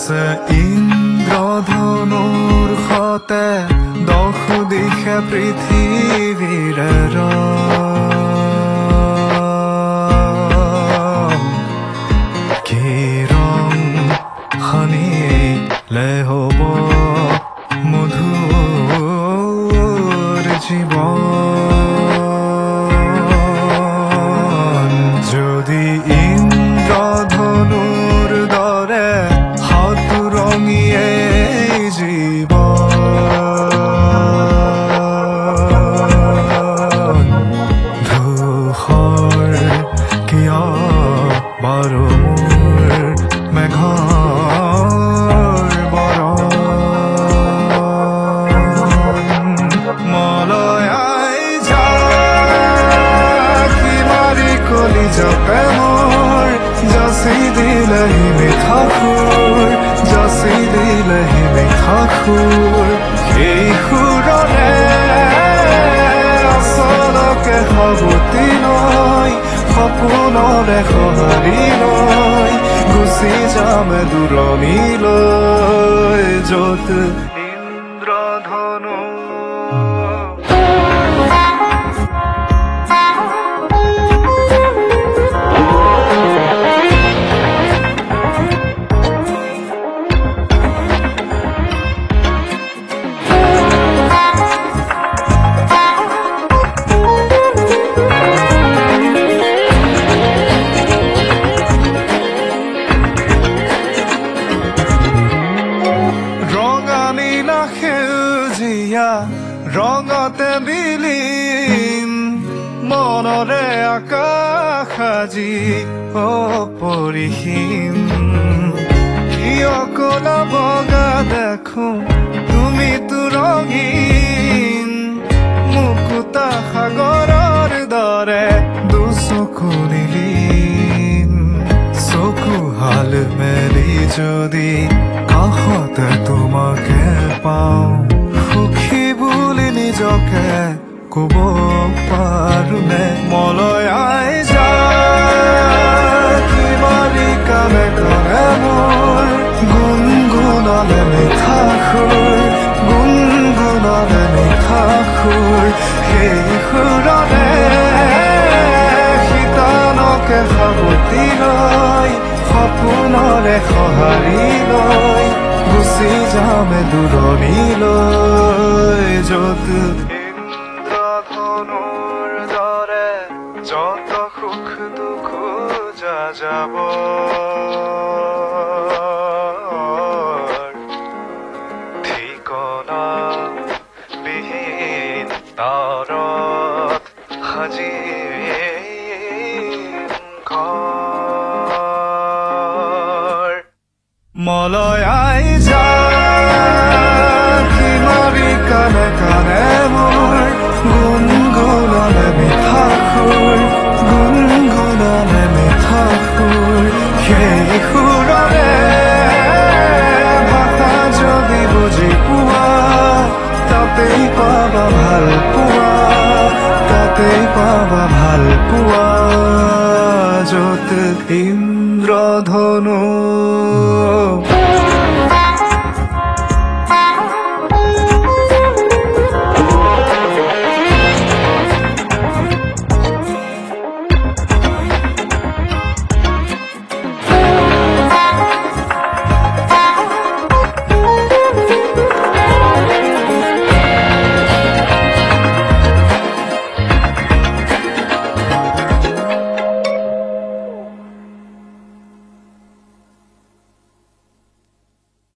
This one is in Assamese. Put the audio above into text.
আছে ইন্দ্ৰধনুৰ সতে 10 দিশে পৃথিৱীৰ কি ৰং সানিলে হ'ব মধুৰ জীৱন যদি ইন্দ্ৰধনুৰ দৰে সাতৰঙীয়ে জীৱন ধূসৰ কিয় বাৰু মোৰ মেঘৰ বৰণ মলয়াই কি মাৰি কলিজাপে মোৰ যাচি দিলেহি মিঠা সুৰ যাচি দিলেহি মিঠা সুৰ সেই সুৰৰে আচলকে সাৱতি নৈ সপোনৰে সঁহাৰি লৈ গুচি যাম দূৰণিলৈ য'ত ইন্দ্ৰধনু সেউজীয়া ৰঙতে বিলীন মনৰে আকাশ আজি অপৰিসীম কিয় কলা বগা দেখো তুমিতো ৰঙীন মুকুতা সাগৰৰ দৰে দুচকু নীলিম চকু হাল মেলি যদি কাষতে তোমাকে পাওঁ সুখী বুলি নিজকে ক'ব পাৰোনে মলয়াই কি মাৰি কাণে কাণে মোৰ গুণগুণালে মিঠা সুৰ গুণগুণালে মিঠা সুৰ সেই সুৰৰে শীতানকে সাৱতি লৈ সপোনৰে সঁহাৰি লৈ গুচি যাম দূৰণিলৈ য'ত ইন্দ্ৰধনুৰ দৰে যত সুখ দুখ যাব ঠিকনা বিহীন তাৰত সাজি মলয়াই কি মাৰি কাণে কাণে মোৰ গুণগুণালে মিঠা সুৰ গুণগুণালে মিঠা সুৰ সেই সুৰৰে ভাষা যদি বুজি পোৱা তাতেই পাবা ভাল পোৱা তাতেই পাবা ভাল পোৱা য'ত ইন্দ্ৰধনু